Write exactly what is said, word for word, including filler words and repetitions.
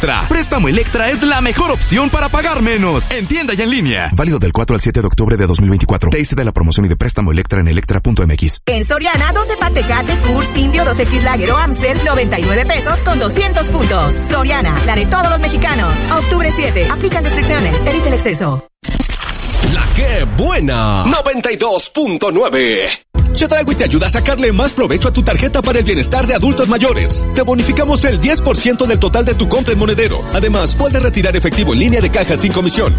Préstamo Electra es la mejor opción para pagar menos. En tienda y en línea. Válido del cuatro al siete de octubre de dos mil veinticuatro. T I C de la promoción y de préstamo Electra en electra punto m x. En Soriana, dos de Tecate, Kurs, Indio, dos equis Lager o Amstel, noventa y nueve pesos con doscientos puntos. Soriana, la de todos los mexicanos. A octubre siete. Aplican restricciones. Evite el exceso. La que buena. noventa y dos punto nueve. Chedraui te ayuda a sacarle más provecho a tu tarjeta para el bienestar de adultos mayores. Te bonificamos el diez por ciento del total de tu compra en Monedero. Además, puedes retirar efectivo en línea de caja sin comisión.